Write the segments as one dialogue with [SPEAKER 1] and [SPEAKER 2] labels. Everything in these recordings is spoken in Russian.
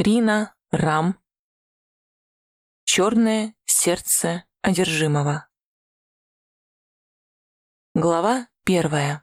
[SPEAKER 1] Рина Рам. Черное сердце одержимого. Глава 1.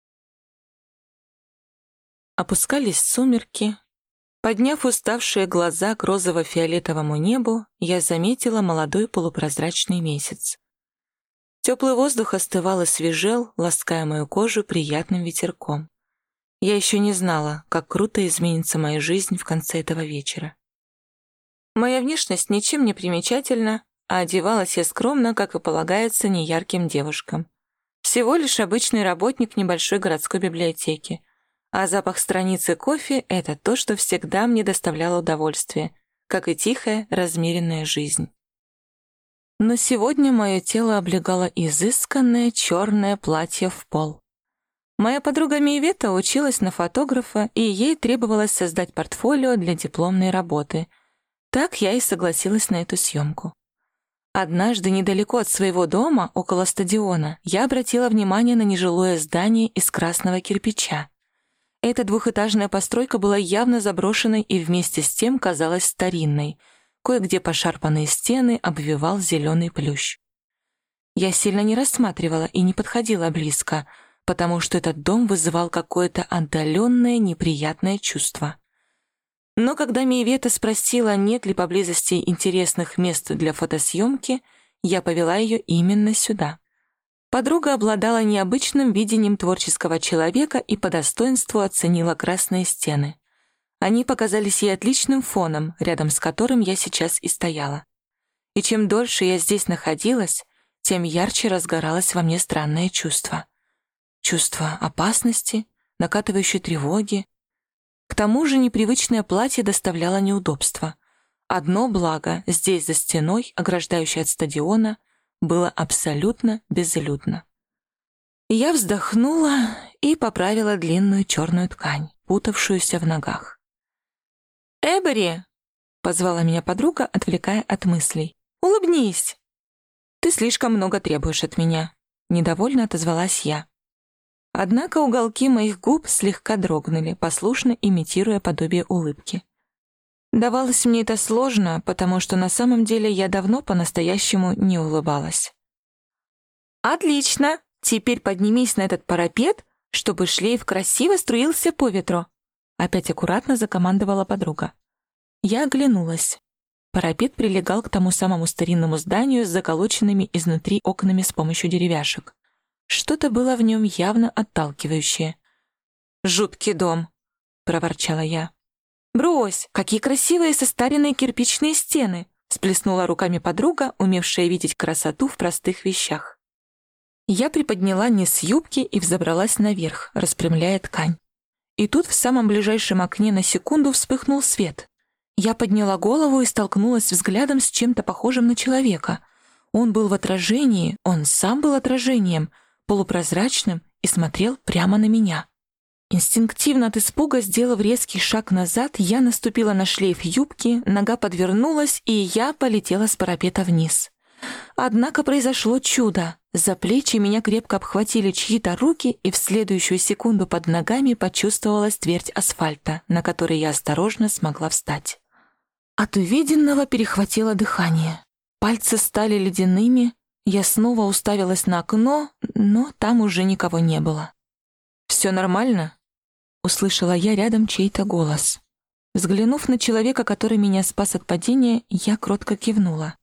[SPEAKER 1] Опускались сумерки. Подняв уставшие глаза к розово-фиолетовому небу, я заметила молодой полупрозрачный месяц. Теплый воздух остывал и свежел, лаская мою кожу приятным ветерком. Я еще не знала, как круто изменится моя жизнь в конце этого вечера. Моя внешность ничем не примечательна, а одевалась я скромно, как и полагается неярким девушкам. Всего лишь обычный работник небольшой городской библиотеки. А запах страницы кофе — это то, что всегда мне доставляло удовольствие, как и тихая, размеренная жизнь. Но сегодня мое тело облегало изысканное черное платье в пол. Моя подруга Мейвета училась на фотографа, и ей требовалось создать портфолио для дипломной работы. Так я и согласилась на эту съемку. Однажды недалеко от своего дома, около стадиона, я обратила внимание на нежилое здание из красного кирпича. Эта двухэтажная постройка была явно заброшенной и вместе с тем казалась старинной. Кое-где пошарпанные стены обвивал зеленый плющ. Я сильно не рассматривала и не подходила близко, потому что этот дом вызывал какое-то отдаленное неприятное чувство. Но когда Мейвета спросила, нет ли поблизости интересных мест для фотосъемки, я повела ее именно сюда. Подруга обладала необычным видением творческого человека и по достоинству оценила красные стены. Они показались ей отличным фоном, рядом с которым я сейчас и стояла. И чем дольше я здесь находилась, тем ярче разгоралось во мне странное чувство. Чувство опасности, накатывающей тревоги. К тому же непривычное платье доставляло неудобства. Одно благо, здесь за стеной, ограждающей от стадиона, было абсолютно безлюдно. Я вздохнула и поправила длинную черную ткань, путавшуюся в ногах. «Эбери!» — позвала меня подруга, отвлекая от мыслей. «Улыбнись!» «Ты слишком много требуешь от меня», — недовольно отозвалась я. Однако уголки моих губ слегка дрогнули, послушно имитируя подобие улыбки. Давалось мне это сложно, потому что на самом деле я давно по-настоящему не улыбалась. «Отлично! Теперь поднимись на этот парапет, чтобы шлейф красиво струился по ветру!» Опять аккуратно закомандовала подруга. Я оглянулась. Парапет прилегал к тому самому старинному зданию с заколоченными изнутри окнами с помощью деревяшек. Что-то было в нем явно отталкивающее. «Жуткий дом!» — проворчала я. «Брось, какие красивые состаренные кирпичные стены!» — сплеснула руками подруга, умевшая видеть красоту в простых вещах. Я приподняла низ юбки и взобралась наверх, распрямляя ткань. И тут в самом ближайшем окне на секунду вспыхнул свет. Я подняла голову и столкнулась взглядом с чем-то похожим на человека. Он был в отражении, он сам был отражением, полупрозрачным и смотрел прямо на меня. Инстинктивно от испуга, сделав резкий шаг назад, я наступила на шлейф юбки, нога подвернулась, и я полетела с парапета вниз. Однако произошло чудо. За плечи меня крепко обхватили чьи-то руки, и в следующую секунду под ногами почувствовалась твердь асфальта, на которой я осторожно смогла встать. От увиденного перехватило дыхание. Пальцы стали ледяными, я снова уставилась на окно, но там уже никого не было. «Все нормально?» — услышала я рядом чей-то голос. Взглянув на человека, который меня спас от падения, я кротко кивнула.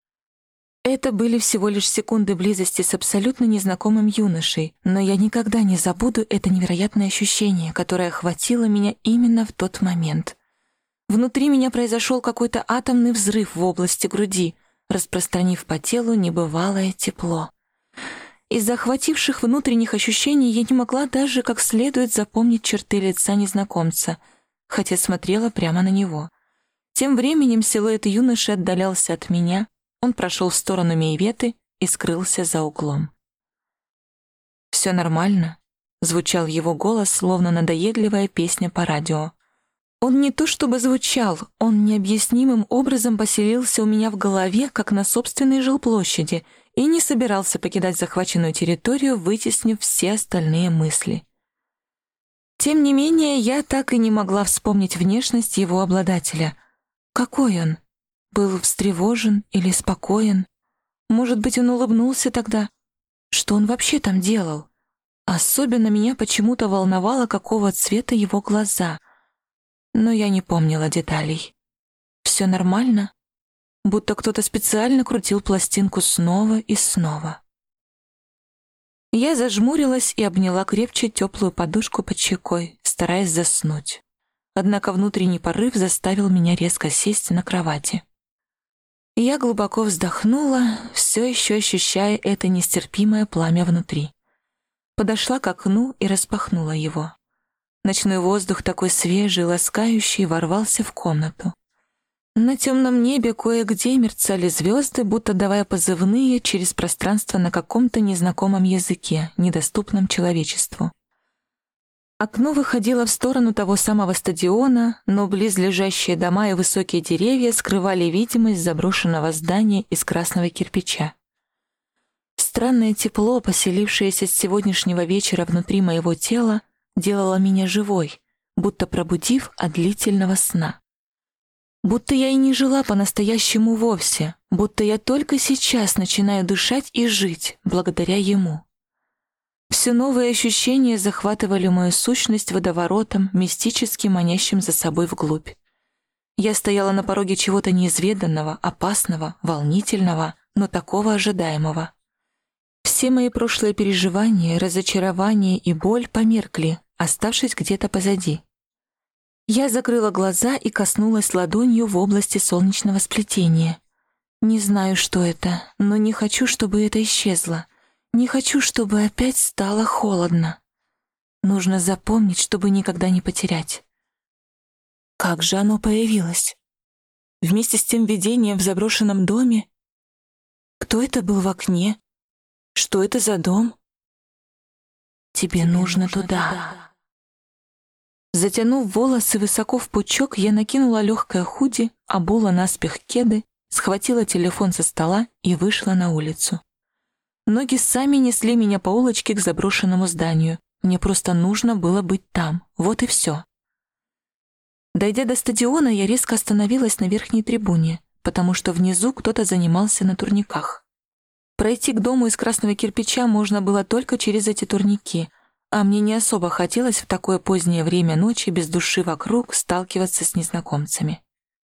[SPEAKER 1] Это были всего лишь секунды близости с абсолютно незнакомым юношей, но я никогда не забуду это невероятное ощущение, которое охватило меня именно в тот момент. Внутри меня произошел какой-то атомный взрыв в области груди, распространив по телу небывалое тепло. Из-за охвативших внутренних ощущений я не могла даже как следует запомнить черты лица незнакомца, хотя смотрела прямо на него. Тем временем силуэт юноши отдалялся от меня, он прошел в сторону Мейветы и скрылся за углом. «Все нормально?» — звучал его голос, словно надоедливая песня по радио. Он не то чтобы звучал, он необъяснимым образом поселился у меня в голове, как на собственной жилплощади, и не собирался покидать захваченную территорию, вытеснив все остальные мысли. Тем не менее, я так и не могла вспомнить внешность его обладателя. Какой он? Был встревожен или спокоен? Может быть, он улыбнулся тогда? Что он вообще там делал? Особенно меня почему-то волновало, какого цвета его глаза. Но я не помнила деталей. Все нормально? Будто кто-то специально крутил пластинку снова и снова. Я зажмурилась и обняла крепче теплую подушку под щекой, стараясь заснуть. Однако внутренний порыв заставил меня резко сесть на кровати. Я глубоко вздохнула, все еще ощущая это нестерпимое пламя внутри. Подошла к окну и распахнула его. Ночной воздух, такой свежий, ласкающий, ворвался в комнату. На темном небе кое-где мерцали звезды, будто давая позывные через пространство на каком-то незнакомом языке, недоступном человечеству. Окно выходило в сторону того самого стадиона, но близлежащие дома и высокие деревья скрывали видимость заброшенного здания из красного кирпича. Странное тепло, поселившееся с сегодняшнего вечера внутри моего тела, делало меня живой, будто пробудив от длительного сна. Будто я и не жила по-настоящему вовсе, будто я только сейчас начинаю дышать и жить благодаря ему. Все новые ощущения захватывали мою сущность водоворотом, мистически манящим за собой вглубь. Я стояла на пороге чего-то неизведанного, опасного, волнительного, но такого ожидаемого. Все мои прошлые переживания, разочарования и боль померкли, оставшись где-то позади. Я закрыла глаза и коснулась ладонью в области солнечного сплетения. Не знаю, что это, но не хочу, чтобы это исчезло. Не хочу, чтобы опять стало холодно. Нужно запомнить, чтобы никогда не потерять. Как же оно появилось? Вместе с тем видением в заброшенном доме? Кто это был в окне? Что это за дом? Тебе нужно туда. Затянув волосы высоко в пучок, я накинула легкое худи, обула наспех кеды, схватила телефон со стола и вышла на улицу. Ноги сами несли меня по улочке к заброшенному зданию. Мне просто нужно было быть там. Вот и все. Дойдя до стадиона, я резко остановилась на верхней трибуне, потому что внизу кто-то занимался на турниках. Пройти к дому из красного кирпича можно было только через эти турники, а мне не особо хотелось в такое позднее время ночи без души вокруг сталкиваться с незнакомцами.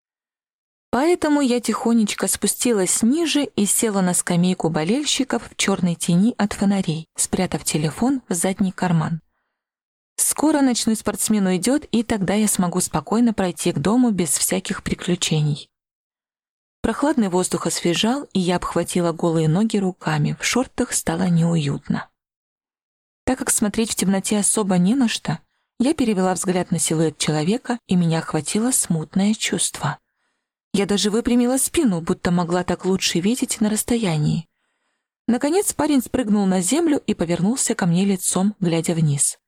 [SPEAKER 1] Поэтому я тихонечко спустилась ниже и села на скамейку болельщиков в черной тени от фонарей, спрятав телефон в задний карман. Скоро ночной спортсмен уйдет, и тогда я смогу спокойно пройти к дому без всяких приключений. Прохладный воздух освежал, и я обхватила голые ноги руками, в шортах стало неуютно. Так как смотреть в темноте особо не на что, я перевела взгляд на силуэт человека, и меня охватило смутное чувство. Я даже выпрямила спину, будто могла так лучше видеть на расстоянии. Наконец парень спрыгнул на землю и повернулся ко мне лицом, глядя вниз.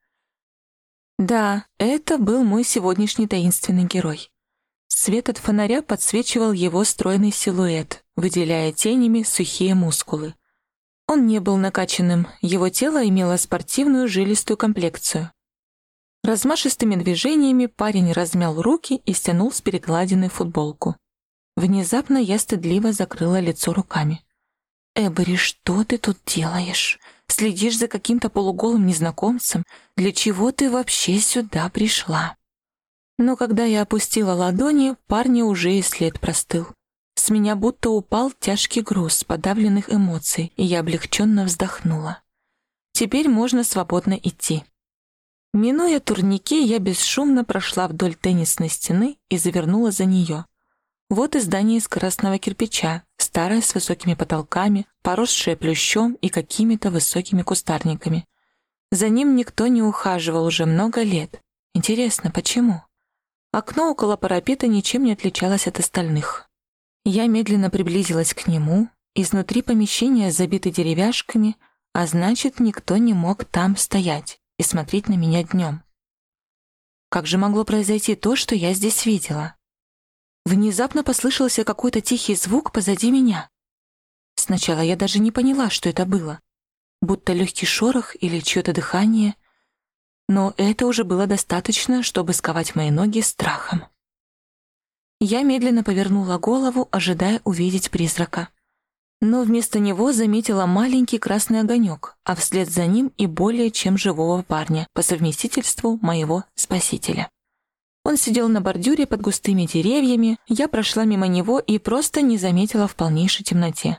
[SPEAKER 1] Да, это был мой сегодняшний таинственный герой. Свет от фонаря подсвечивал его стройный силуэт, выделяя тенями сухие мускулы. Он не был накачанным, его тело имело спортивную жилистую комплекцию. Размашистыми движениями парень размял руки и стянул с перекладины футболку. Внезапно я стыдливо закрыла лицо руками. «Эбери, что ты тут делаешь? Следишь за каким-то полуголым незнакомцем? Для чего ты вообще сюда пришла?» Но когда я опустила ладони, парня уже и след простыл. С меня будто упал тяжкий груз подавленных эмоций, и я облегченно вздохнула. Теперь можно свободно идти. Минуя турники, я бесшумно прошла вдоль теннисной стены и завернула за нее. Вот и здание из красного кирпича, старое с высокими потолками, поросшее плющом и какими-то высокими кустарниками. За ним никто не ухаживал уже много лет. Интересно, почему? Окно около парапета ничем не отличалось от остальных. Я медленно приблизилась к нему. Изнутри помещения забиты деревяшками, а значит, никто не мог там стоять и смотреть на меня днем. Как же могло произойти то, что я здесь видела? Внезапно послышался какой-то тихий звук позади меня. Сначала я даже не поняла, что это было. Будто легкий шорох или чье-то дыхание. Но это уже было достаточно, чтобы сковать мои ноги страхом. Я медленно повернула голову, ожидая увидеть призрака. Но вместо него заметила маленький красный огонек, а вслед за ним и более чем живого парня, по совместительству моего спасителя. Он сидел на бордюре под густыми деревьями, я прошла мимо него и просто не заметила в полнейшей темноте.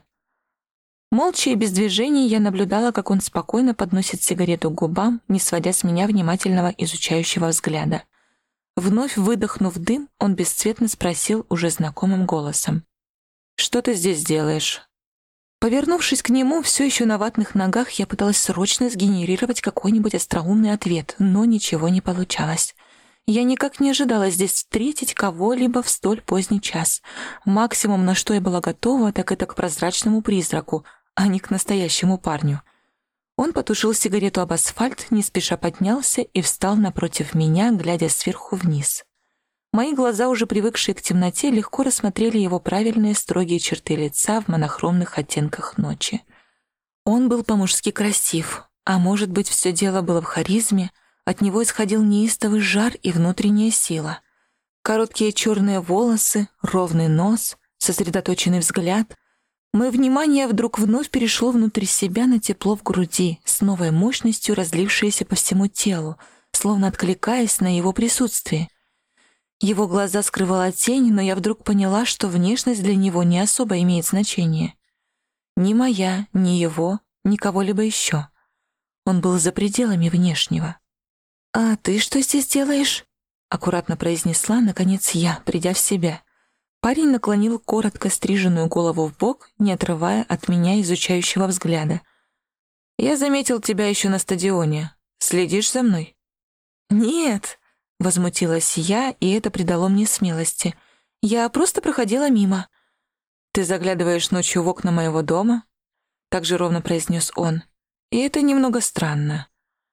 [SPEAKER 1] Молча и без движений я наблюдала, как он спокойно подносит сигарету к губам, не сводя с меня внимательного изучающего взгляда. Вновь выдохнув дым, он бесцветно спросил уже знакомым голосом: «Что ты здесь делаешь?» Повернувшись к нему, все еще на ватных ногах, я пыталась срочно сгенерировать какой-нибудь остроумный ответ, но ничего не получалось. Я никак не ожидала здесь встретить кого-либо в столь поздний час. Максимум, на что я была готова, так это к прозрачному призраку, а не к настоящему парню. Он потушил сигарету об асфальт, не спеша поднялся и встал напротив меня, глядя сверху вниз. Мои глаза, уже привыкшие к темноте, легко рассмотрели его правильные строгие черты лица в монохромных оттенках ночи. Он был по-мужски красив, а может быть, все дело было в харизме, от него исходил неистовый жар и внутренняя сила. Короткие черные волосы, ровный нос, сосредоточенный взгляд. Мое внимание вдруг вновь перешло внутрь себя на тепло в груди, с новой мощностью разлившееся по всему телу, словно откликаясь на его присутствие. Его глаза скрывала тень, но я вдруг поняла, что внешность для него не особо имеет значения. Ни моя, ни его, ни кого-либо еще. Он был за пределами внешнего. «А ты что здесь делаешь?» — аккуратно произнесла, наконец, я, придя в себя. Парень наклонил коротко стриженную голову вбок, не отрывая от меня изучающего взгляда. «Я заметил тебя еще на стадионе. Следишь за мной?» «Нет», — возмутилась я, и это придало мне смелости. «Я просто проходила мимо». «Ты заглядываешь ночью в окна моего дома?» — так же ровно произнес он. «И это немного странно».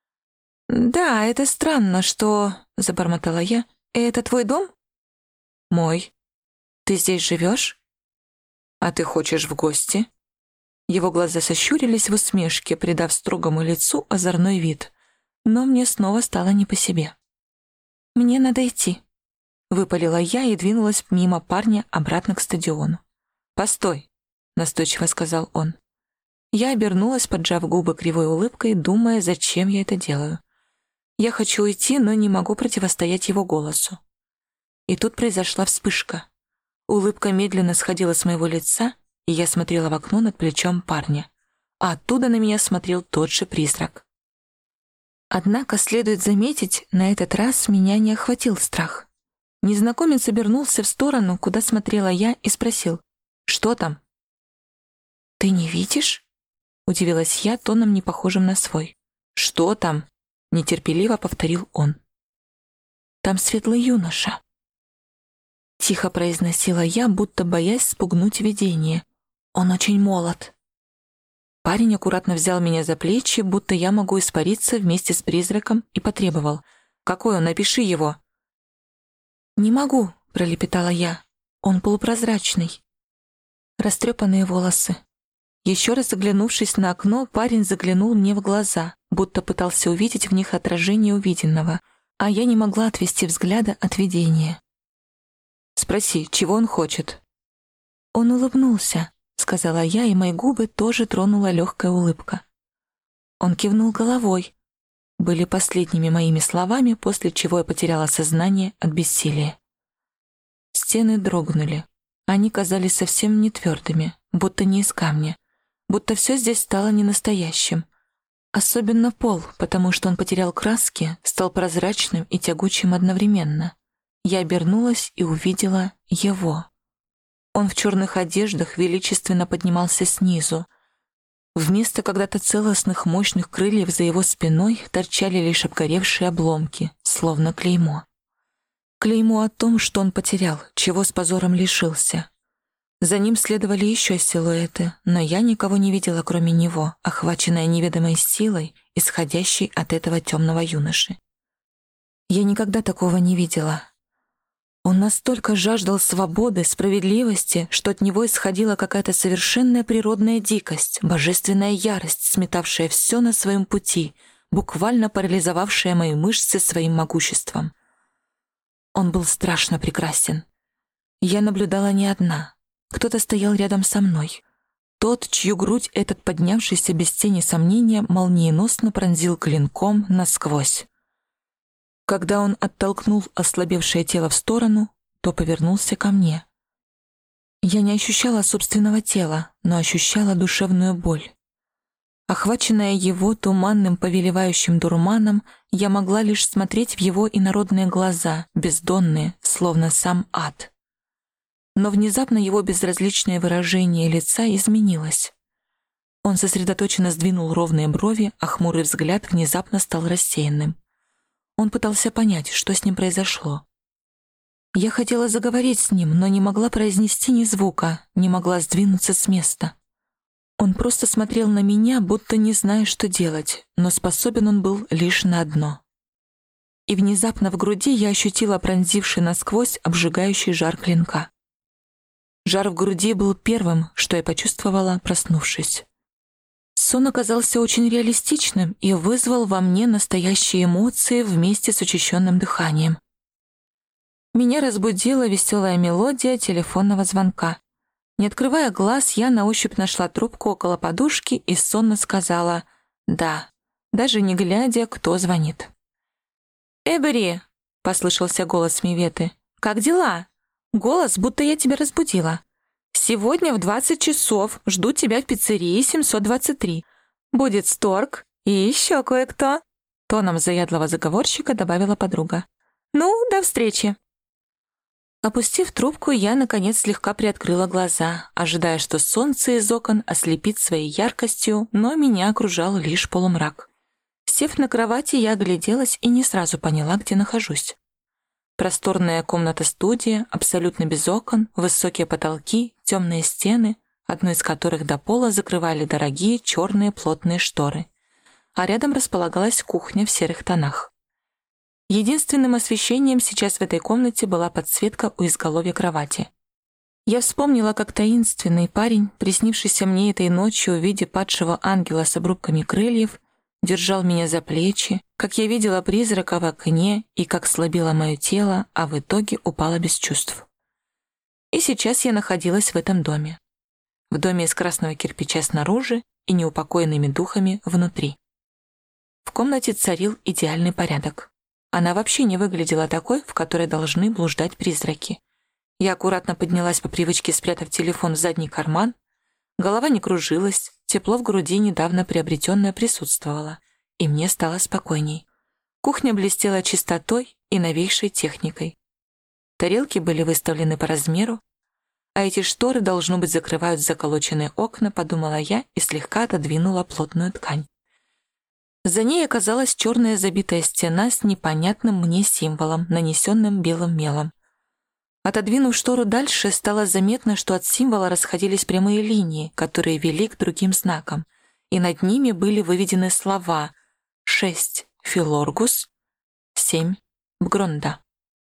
[SPEAKER 1] «Да, это странно, что...» — забормотала я. «Это твой дом?» «Мой. Ты здесь живешь? А ты хочешь в гости?» Его глаза сощурились в усмешке, придав строгому лицу озорной вид. Но мне снова стало не по себе. «Мне надо идти», — выпалила я и двинулась мимо парня обратно к стадиону. «Постой», — настойчиво сказал он. Я обернулась, поджав губы кривой улыбкой, думая, зачем я это делаю. Я хочу уйти, но не могу противостоять его голосу. И тут произошла вспышка. Улыбка медленно сходила с моего лица, и я смотрела в окно над плечом парня. А оттуда на меня смотрел тот же призрак. Однако, следует заметить, на этот раз меня не охватил страх. Незнакомец обернулся в сторону, куда смотрела я, и спросил: «Что там?» «Ты не видишь?» — удивилась я тоном, не похожим на свой. «Что там?» — нетерпеливо повторил он. «Там светлый юноша», — тихо произносила я, будто боясь спугнуть видение. «Он очень молод». Парень аккуратно взял меня за плечи, будто я могу испариться вместе с призраком, и потребовал: «Какой он? Напиши его». «Не могу», — пролепетала я. «Он полупрозрачный». Растрепанные волосы. Еще раз оглянувшись на окно, парень заглянул мне в глаза, будто пытался увидеть в них отражение увиденного, а я не могла отвести взгляда от видения. «Спроси, чего он хочет?» «Он улыбнулся», — сказала я, и мои губы тоже тронула легкая улыбка. Он кивнул головой. Были последними моими словами, после чего я потеряла сознание от бессилия. Стены дрогнули. Они казались совсем не твердыми, будто не из камня, будто все здесь стало ненастоящим. Особенно пол, потому что он потерял краски, стал прозрачным и тягучим одновременно. Я обернулась и увидела его. Он в черных одеждах величественно поднимался снизу. Вместо когда-то целостных мощных крыльев за его спиной торчали лишь обгоревшие обломки, словно клеймо. Клеймо о том, что он потерял, чего с позором лишился. За ним следовали еще силуэты, но я никого не видела, кроме него, охваченная неведомой силой, исходящей от этого темного юноши. Я никогда такого не видела. Он настолько жаждал свободы, справедливости, что от него исходила какая-то совершенная природная дикость, божественная ярость, сметавшая все на своем пути, буквально парализовавшая мои мышцы своим могуществом. Он был страшно прекрасен. Я наблюдала не одна. Кто-то стоял рядом со мной. Тот, чью грудь этот поднявшийся без тени сомнения молниеносно пронзил клинком насквозь. Когда он оттолкнул ослабевшее тело в сторону, то повернулся ко мне. Я не ощущала собственного тела, но ощущала душевную боль. Охваченная его туманным повелевающим дурманом, я могла лишь смотреть в его инородные глаза, бездонные, словно сам ад. Но внезапно его безразличное выражение лица изменилось. Он сосредоточенно сдвинул ровные брови, а хмурый взгляд внезапно стал рассеянным. Он пытался понять, что с ним произошло. Я хотела заговорить с ним, но не могла произнести ни звука, не могла сдвинуться с места. Он просто смотрел на меня, будто не зная, что делать, но способен он был лишь на одно. И внезапно в груди я ощутила пронзивший насквозь обжигающий жар клинка. Жар в груди был первым, что я почувствовала, проснувшись. Сон оказался очень реалистичным и вызвал во мне настоящие эмоции вместе с учащенным дыханием. Меня разбудила веселая мелодия телефонного звонка. Не открывая глаз, я на ощупь нашла трубку около подушки и сонно сказала «да», даже не глядя, кто звонит. «Эбери!» — послышался голос Миветы. «Как дела?» Голос, будто я тебя разбудила. «Сегодня в 20 часов жду тебя в пиццерии 723. Будет Сторг и еще кое-кто», — тоном заядлого заговорщика добавила подруга. «Ну, до встречи». Опустив трубку, я, наконец, слегка приоткрыла глаза, ожидая, что солнце из окон ослепит своей яркостью, но меня окружал лишь полумрак. Сев на кровати, я огляделась и не сразу поняла, где нахожусь. Просторная комната-студия, абсолютно без окон, высокие потолки, темные стены, одну из которых до пола закрывали дорогие черные плотные шторы, а рядом располагалась кухня в серых тонах. Единственным освещением сейчас в этой комнате была подсветка у изголовья кровати. Я вспомнила, как таинственный парень, приснившийся мне этой ночью в виде падшего ангела с обрубками крыльев, держал меня за плечи, как я видела призрака в окне и как слабело мое тело, а в итоге упала без чувств. И сейчас я находилась в этом доме. В доме из красного кирпича снаружи и неупокоенными духами внутри. В комнате царил идеальный порядок. Она вообще не выглядела такой, в которой должны блуждать призраки. Я аккуратно поднялась по привычке, спрятав телефон в задний карман. Голова не кружилась, тепло в груди недавно приобретенное присутствовало, и мне стало спокойней. Кухня блестела чистотой и новейшей техникой. Тарелки были выставлены по размеру, а эти шторы, должно быть, закрывают заколоченные окна, подумала я и слегка отодвинула плотную ткань. За ней оказалась черная забитая стена с непонятным мне символом, нанесенным белым мелом. Отодвинув штору дальше, стало заметно, что от символа расходились прямые линии, которые вели к другим знакам, и над ними были выведены слова 6 Филоргус, 7 Бгронда.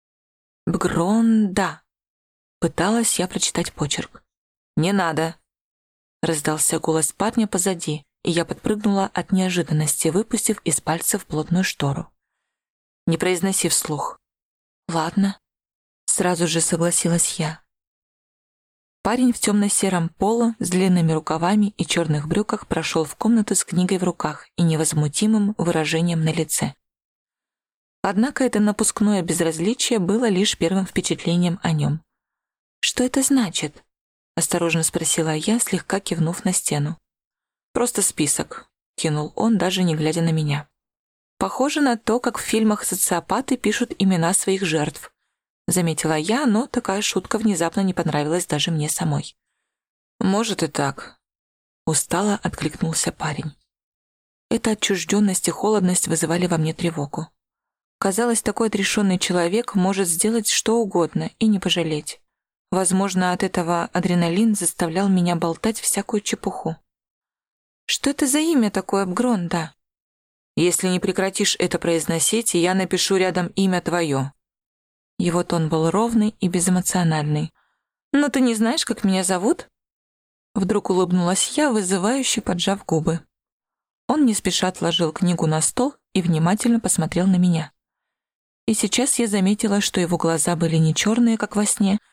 [SPEAKER 1] Бгронда. Пыталась я прочитать почерк. «Не надо!» Раздался голос парня позади, и я подпрыгнула от неожиданности, выпустив из пальцев плотную штору. Не произноси вслух. «Ладно», — сразу же согласилась я. Парень в темно-сером поло с длинными рукавами и черных брюках прошел в комнату с книгой в руках и невозмутимым выражением на лице. Однако это напускное безразличие было лишь первым впечатлением о нем. «Что это значит?» — осторожно спросила я, слегка кивнув на стену. «Просто список», — кинул он, даже не глядя на меня. «Похоже на то, как в фильмах социопаты пишут имена своих жертв», — заметила я, но такая шутка внезапно не понравилась даже мне самой. «Может и так», — устало откликнулся парень. Эта отчужденность и холодность вызывали во мне тревогу. Казалось, такой отрешенный человек может сделать что угодно и не пожалеть. Возможно, от этого адреналин заставлял меня болтать всякую чепуху. «Что это за имя такое, Бгронда?» «Если не прекратишь это произносить, я напишу рядом имя твое». Его тон был ровный и безэмоциональный. «Но ты не знаешь, как меня зовут?» Вдруг улыбнулась я, вызывающе поджав губы. Он не спеша отложил книгу на стол и внимательно посмотрел на меня. И сейчас я заметила, что его глаза были не черные, как во сне,